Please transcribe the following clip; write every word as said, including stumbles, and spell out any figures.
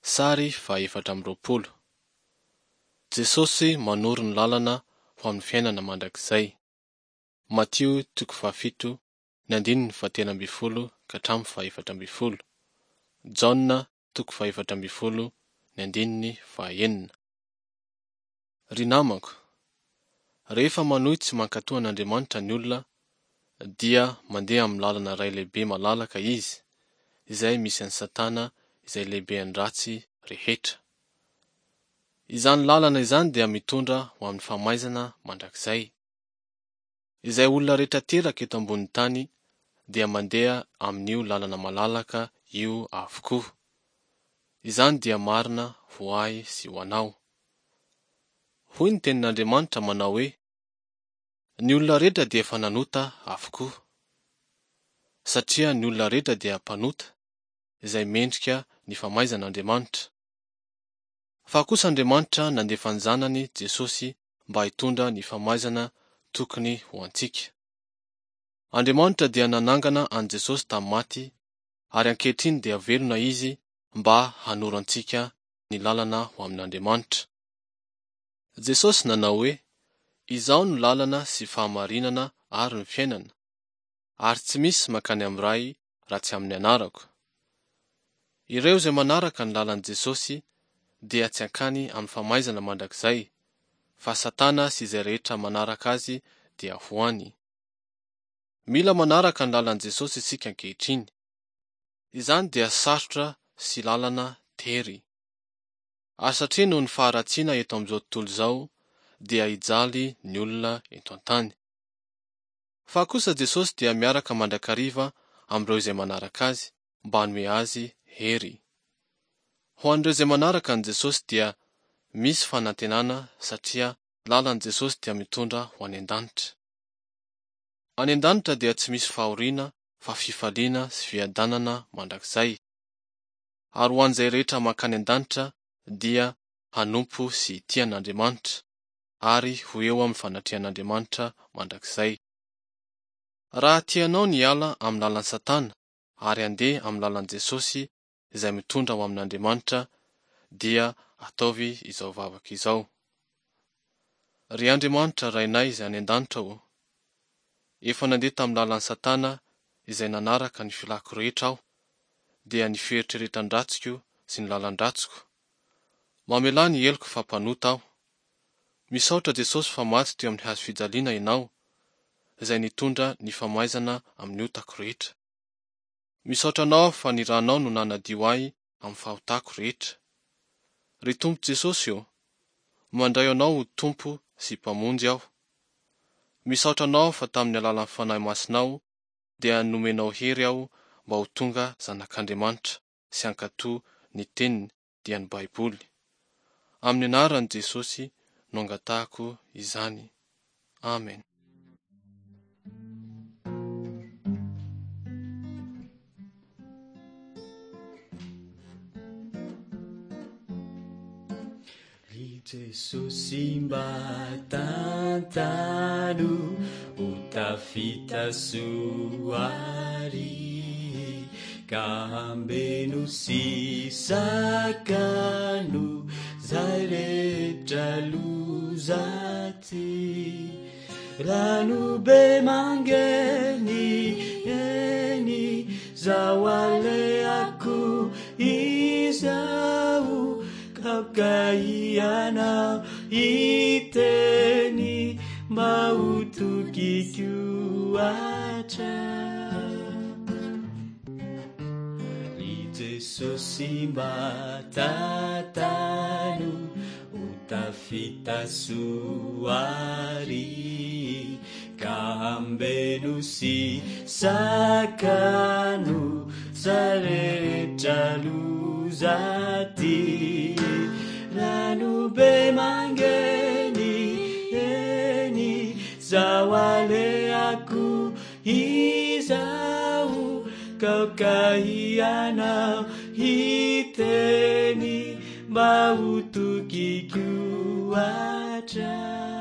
Sary fahaefatra amby roapolo. Jesosy manoro ny lalana ho amin'ny fiainana mandrakizay. Matio toko fahafito ny andininy fahatelo amby folo ka hatramin'ny fahaefatra amby folo. Jaona toko fahaefatra amby folo ny andininy fahaenina. Ry namako, rehefa manohy tsy mankatoa an'Andriamanitra ny olona, dia mandeha amin'ny lalana iray lehibe malalaka izy, izay misy an'i Satana izay lehiben'ny ratsy rehetra. Izany lalana izany dia mitondra ho amin'ny famaizana mandrakizay. Izay olona rehetra teraka eto ambonin'ny tany dia mandeha amin'io lalana malalaka io avokoa. Izany dia marina ho ahy sy ho anao. Hoy ny tenin'Andriamanitra manao hoe, ny olona rehetra dia efa nanota avokoa. Satria ny olona rehetra dia mpanota izay mendrika ny famaizan'Andriamanitra. Fa kosa Andriamanitra nandefa ny Zanany Jesosy mba hitondra ny famaizana tokony ho antsika. Andriamanitra dia nanangana an Jesosy tamin'ny maty, ary ankehitriny dia velona izy mba hanoro antsika ny lalana ho amin'Andriamanitra. Jesosy nanao hoe, izao no lalana sy fahamarinana ary ny fiainana, ary tsy misy mankany amin'ny ray raha tsy amin'ny anarako. Ireo izay manaraka ny lalan'i Jesosy dia tsy hankany amin'ny famaizana mandrakizay, fa Satana sy izay rehetra manaraka azy dia hoany. Mila manaraka ny lalan'i Jesosy isika ankehitriny. Izany dia sarotra sy lalana tery. Ary satria noho ny faharatsiana eto amin'izao tontolo izao, dia hijaly ny olona eto an-tany. Fa kosa Jesosy dia miaraka mandrakariva amin'ireo izay manaraka azy, mba hanome azy hery. Ho an'ireo izay manaraka an Jesosy dia misy fanantenana, satria lalan'i Jesosy dia mitondra ho any an-danitra. Any an-danitra dia tsy misy fahoriana fa fifaliana sy fiadanana mandrakizay. Ary ho an'izay rehetra mankany an-danitra dia hanompo sy tian'Andriamanitra, ary ho eo amin'ny fanatrian'Andriamanitra mandrakizay. Raha tianao ny ala amin'ny lalan'i Satana ary handeha amin'ny lalan'i Jesosy izay mitondra ho amin'Andriamanitra, dia ataovy izao vavaka izao. Ry Andriamanitra Rainay izay any an-danitra o, efa nandeha tamin'ny lalan'i Satana izay nanaraka ny filako rehetra aho, dia ny fieritreretan-dratsiko sy ny lalan-dratsiko. Mamelà ny heloko fa mpanota aho. Misaotra Jesosy fa maty teo amin'ny hazo fijaliana ianao, izay nitondra ny famaizana amin'ny otako rehetra. Misaotra anao fa ny ranao no nanadio ahy amin'ny fahotako rehetra. Ry Tompo Jesosy o, mandray anao ho Tompo sy mpamonjy aho. Misaotra anao fa tamin'ny alalan'ny fanahy masinao dia nomenao hery aho mba ho tonga zanak'Andriamanitra sy hankatoa ny teniny dia ny Baiboly. Amin'ny anaran'i Jesosy no angatahako izany. Amen. Jesosy mba tantano ho tafita soary, ka hambeno sy sakano zay rehetra lozaty. Rano be mangeny eny zao aleako izao, kakaiana iteny mba ho tokiko atra. Ry Jesosy mba tantano ho tafita soary, ka hambeno sy sakano zay rehetra lozaty. Rano be mangeny eny zao aleako izao, kakaiana iteny mba ho tokiko atra.